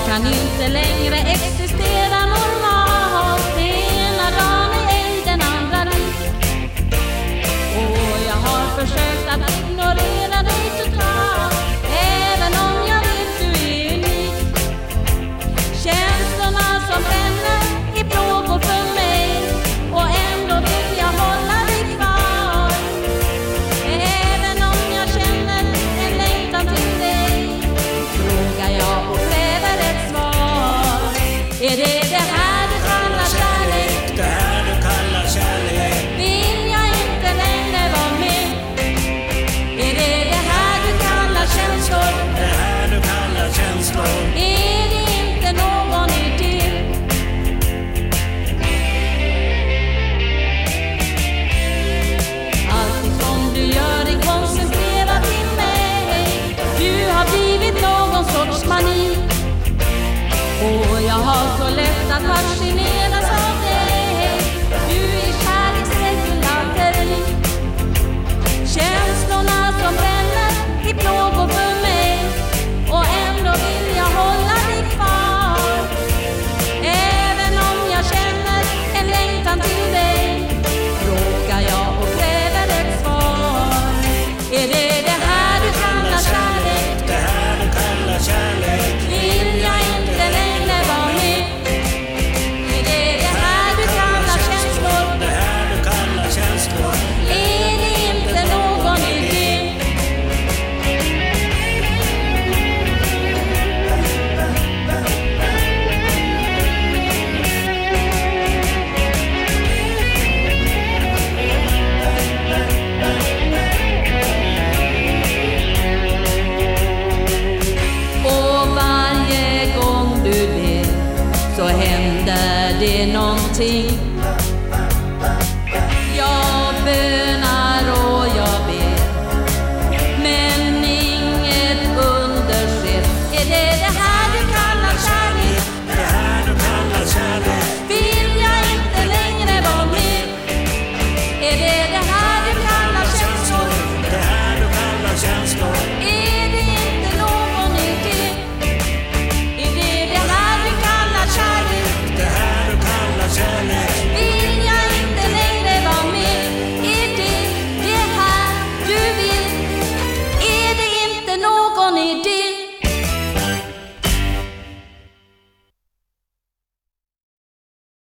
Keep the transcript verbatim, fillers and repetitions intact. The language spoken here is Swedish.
kan inte längre existera normalt. Ena dagen är ej den andra lik. Och jag har försökt att ignorera dig totalt, även om jag vet du är unik. Känslorna som bränner i plågor för mig, och ändå vill jag hålla dig kvar. Även om jag känner en längtan till dig, frågar jag och kräver ett svar. Är det det här du kallar kärlek? Det här du kallar kärlek. Vill jag inte längre vara med? Är det det här du kallar känslor? Det här du kallar känslor. Är det inte någon idé? Allt som du gör är koncentrerat till mig. Du har blivit någon sorts mani, och jag har så lätt att fascineras av dig. Du är kärleksregulatori. Känslorna som bränner i plågor för mig, och ändå vill jag hålla dig kvar. Även om jag känner en längtan till dig, frågar jag och kräver ett svar. Är det det här du kallar kärlek? Det här du kallar kärlek. Vill jag inte längre vara med? Är det det här du kallar känslor? Det här du kallar känslor. Är det inte någon idé? Och varje gång du ler så händer det någonting.